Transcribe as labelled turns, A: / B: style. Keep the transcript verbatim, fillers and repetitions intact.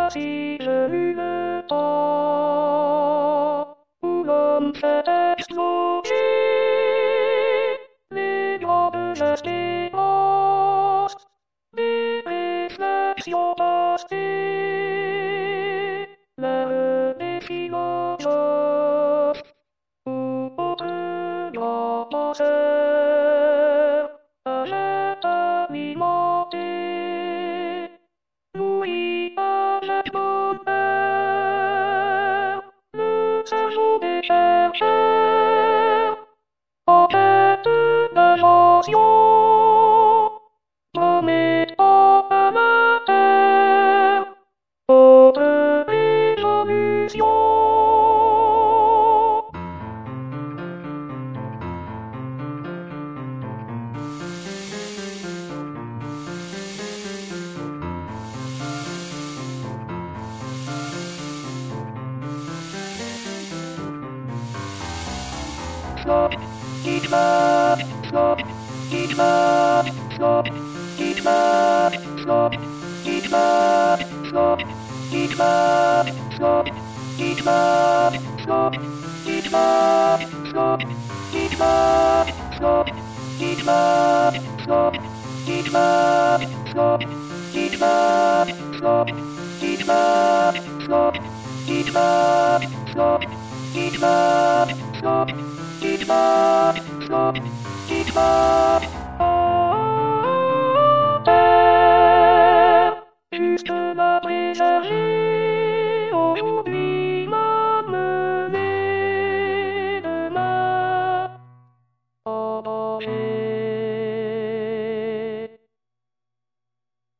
A: Ah, si j'ai eu le temps où l'homme fait exploser les grandes espérances, des réflexions postées, l'heure des philosophes ou autres grands penseurs, âgés alimentés, nourris avec bonheur, le cerveau des chercheurs, en quête d'invention, promettant à la terre autre révolution. Stop, eat map, stop, eat map, stop, eat map, stop, eat map, stop, eat map, stop, eat map, stop, eat map, stop, eat map, stop, eat map, stop, eat map, stop, eat map, stop, eat map, stop, eat map, stop, eat map, stop. Eat map, stop, eat map. Terre, juste la préserver, aujourd'hui